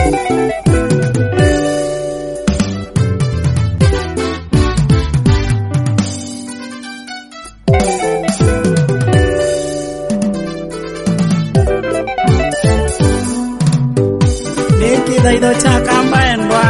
Nikidaido chakamba endwa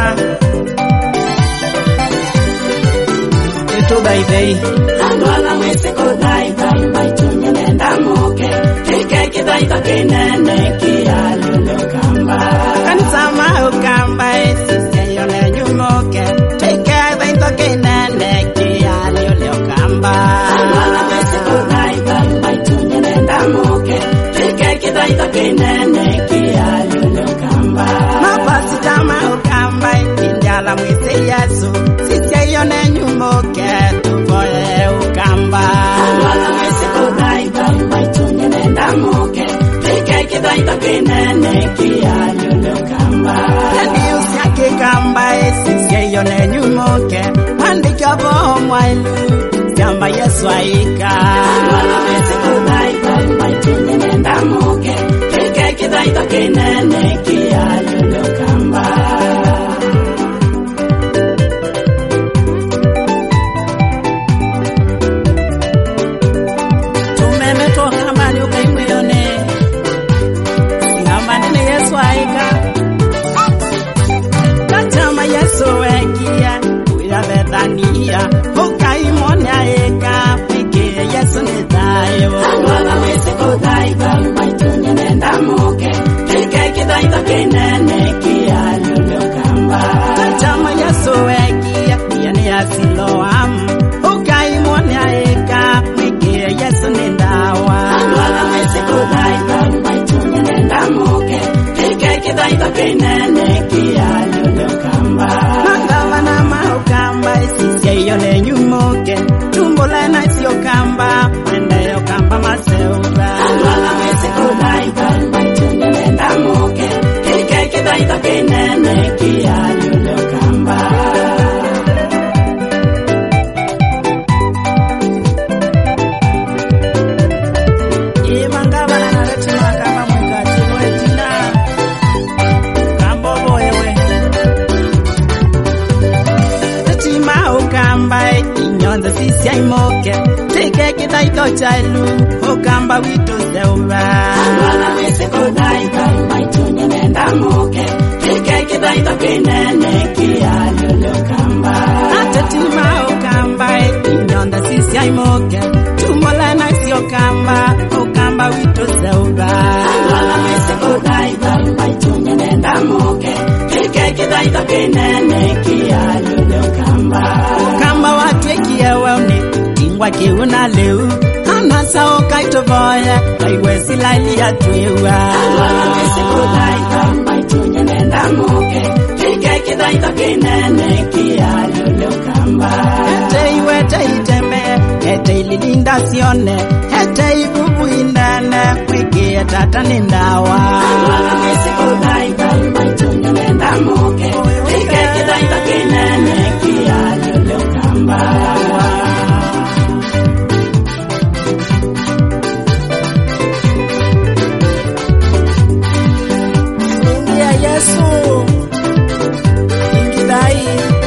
Itubaidei Andwala mwese kodai bai bai tunye nenda moke Kike kidaido kinene kia lulu kamba Kanisa ukamba sisi yone nyumoke Tike daido kinene kia lulu kamba Andwala mwese kodai bai bai tunye nenda moke Kike kidaido kinene kia lulu kamba Mapasi tama ukamba Injala mwese Yesu Sisi yone nyumoke Tuvoye ukamba Andwala mwese kodai bai bai tunye nenda moke Kike kidaido kinene kia lulu kamba Nani usiake kamba Sisi yone nyumoke Andika boho mwailu Siamba Yesu aika Andwala mwese kodai bai bai tunye nenda moke Kike kidaido kinene kia lulu kamba Tumemeto hambani ukaimweyone Singambani ni Yesu aika Kachama Yesu wekia Uya Bethania Ukaimone aika Pike Yesu nitayo Andwala mwese kodai bai bai tunye nenda moke Kike kidaido kinene kia lulu kamba Kachama Yesu wekia Yane asiloamu Ukaimone aika Pike Yesu nitawa Andwala mwese kodai bai bai tunye nenda moke Kike kidaido kinene kia lulu kamba Mangawa na maukamba Sisi yone nyumoke Tumbole na siyo kamba Wende yo kamba maseuba Andwala mwese kodai bai bai tunye nenda moke Kike kidaido kinene kia lulu kamba Mangawa na naretima kamba mwika chilwe tina Kambo boyewe Tetima ukamba Inyonza sisi ya imoke Tike kidaito chailu Ukamba wito seuba Andwala mwese kodai bai bai tunye nenda moke Kike kidaido kinene kia lulu kamba Atetima ukamba Inyonza sisi ya imoke Tumola na siyo kamba Ukamba wito seuba Andwala mwese kodai bai bai tunye nenda moke Kike kidaido kinene kia lulu kamba Ukamba watu ekia waone Ingwa kiuna leu Hana sao kaito boya Kaiwe silali ya tuewa Andwala mwese kodai bai bai tunye nenda moke Kike kidaido kinene kia lulu kamba Hete iwe te iteme Hete ililinda sione Hete ibubu indane Wiki ya tata nindawa Andwala mwese kodai bai bai tunye nenda moke Kike kidaido kinene kia lulu kamba Ingia Yesu Ingidai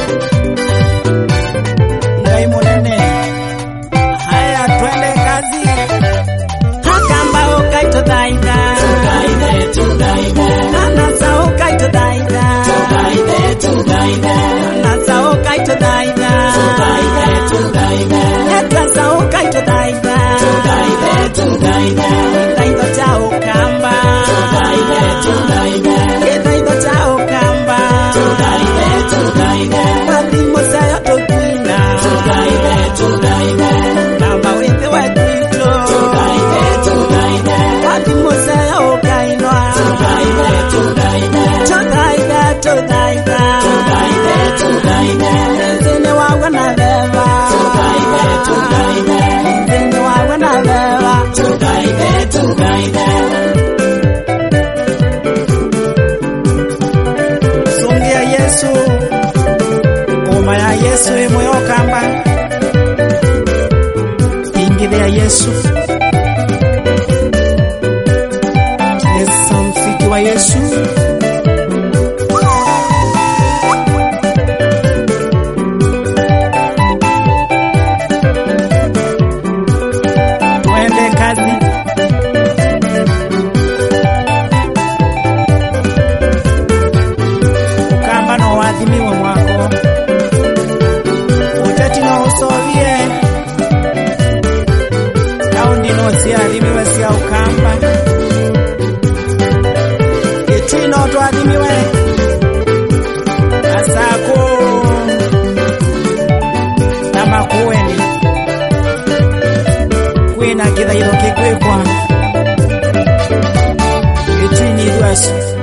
Ngai munene Haya twende kazi Hakamba ukaito daida Tugaide Nanasa ukaito daida Tugaide Nanasa ukaito daida Netasa ukaito daida Kidaido cha ukamba Kidaido cha ukamba Madimo sayo tokuina Kamba withe wetuito Madimo sayo ukainwa Tudaida Zene wawa na leva Zene wawa na leva Songia Yesu Ngoma ya Yesu imoyo kamba Ingidhia Yesu Yesu mfiki wa Yesu adhimiwe cia ukamba itwino twathimiwe asako na makueni kwina kithairo kikwikwa itwini thwaci